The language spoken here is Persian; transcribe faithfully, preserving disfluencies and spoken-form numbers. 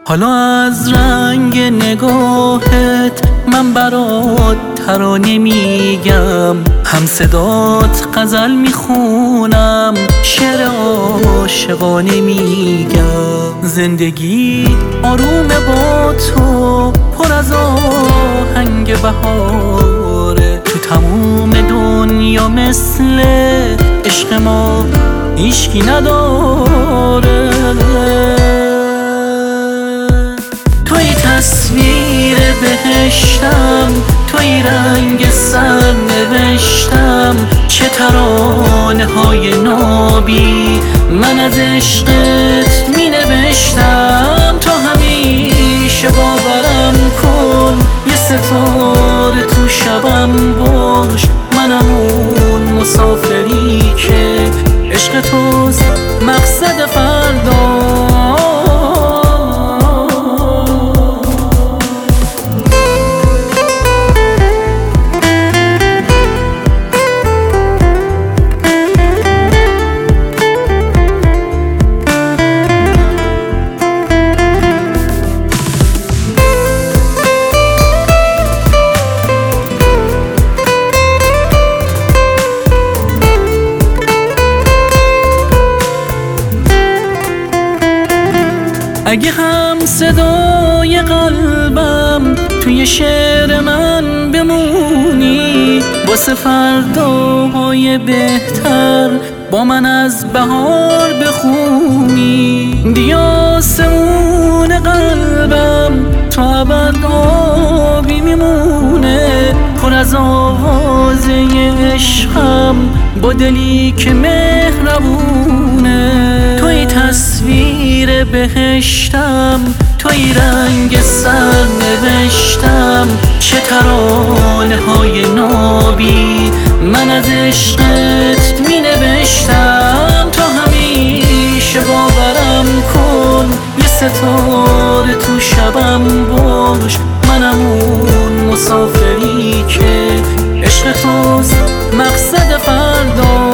حالا از رنگ نگاهت من برات ترانه میگم، هم صدات غزل میخونم، شعر عاشقانه میگم. زندگی آرومه با تو، پر از آهنگ بهاره، تو تموم دنیا مثل عشق ما هیچکی نداره. توی تصویر بهشتم، توی رنگ سر نوشتم، چه ترانه های نابی من از عشقت می نوشتم. تو همیشه باورم کن، یه ستاره تو شبم باش، منم اون مسافری که عشق توست مقصد فردا. اگه هم صدای قلبم توی شعر من بمونی، واسه فرداهای بهتر با من از بهار بخونی، دیگه آسمون قلبم تا ابد آبی میمونه، پر از آوازه عشقم با دلی که مهربونه. توی تصویر بهشتم، توی رنگ سر نوشتم، چه ترانه های نابی من از عشقت می نوشتم. تو همیشه باورم کن، یه ستاره تو شبم باش، منم اون مسافری که عشق توست مقصد فردا.